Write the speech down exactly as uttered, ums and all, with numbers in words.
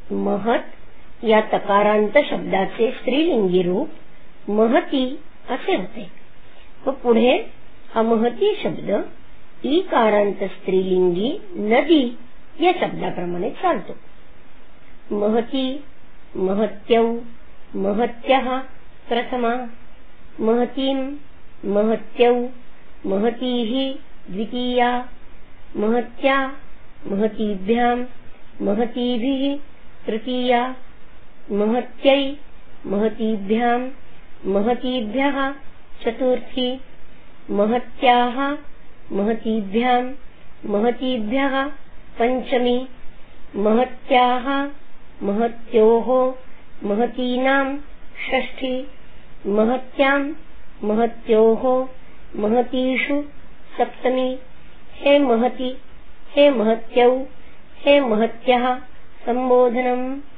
महत या तकारांत शब्दाचे स्त्रीलिंगी रूप महती असे होते व पुढे हा महती शब्द ईकारांत स्त्रीलिंगी नदी या शब्दाप्रमाणे चालतो. महती, महत्यौ, महत्यः प्रथमा, महतीं, महत्यौ, महतीः द्वितीया, महत्या, महतीभ्यां, महतीभिः तृतीया, महत्यै, महतीभ्यां, महतीभ्यः चतुर्थी, महत्याः, महतीभ्यां, महतीभ्यः पंचमी, महत्याः, महत्योः, महतीनां षष्ठी, महत्यां, महत्योः, महतीषु सप्तमी. हे महती, हे महत्यौ, हे महत्यः संबोधनम्.